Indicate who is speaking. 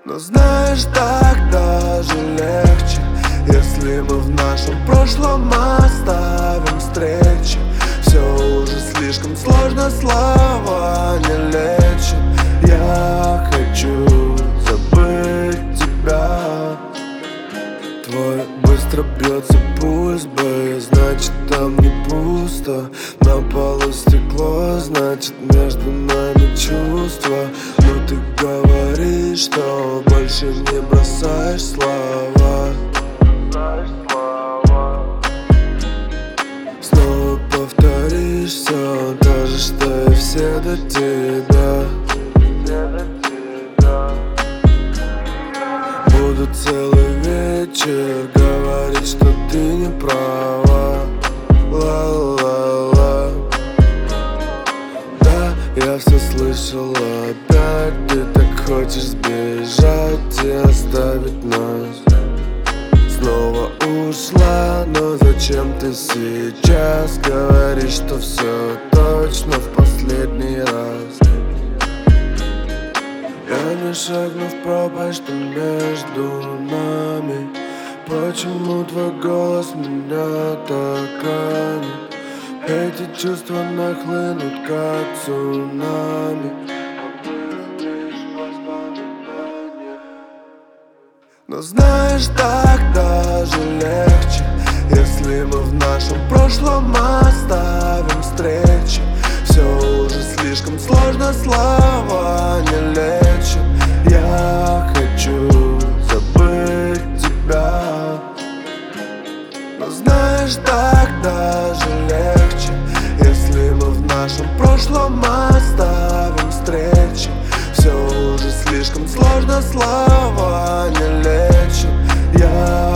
Speaker 1: Но знаешь, так даже легче, если мы в нашем прошлом оставим встречи. Все уже слишком сложно, слова не лечат. Я хочу забыть тебя. Твой быстро бьется пульс, значит там не пусто. На полу стекло, значит между нами чувства. Но ты говоришь, что больше не бросаешь слова. Снова повторишь все то же, что и все до тебя. Буду целый вечер говорить, что ты не права. Ла-ла-ла. Да, я все слышал опять. Ты так хочешь сбежать и оставить нас. Снова ушла, но зачем ты сейчас говоришь, что все точно в последний раз? Я не шагну в пропасть, что между нами. Почему твой голос меня так ранит? Эти чувства нахлынут, как цунами. Но знаешь, так даже легче, если мы в нашем прошлом оставим встречи. Все уже слишком сложно, слова не лечат. Я хочу забыть тебя. Но знаешь, так даже легче, если мы в нашем прошлом оставим встречи. Все уже слишком сложно, слова не лечат. Я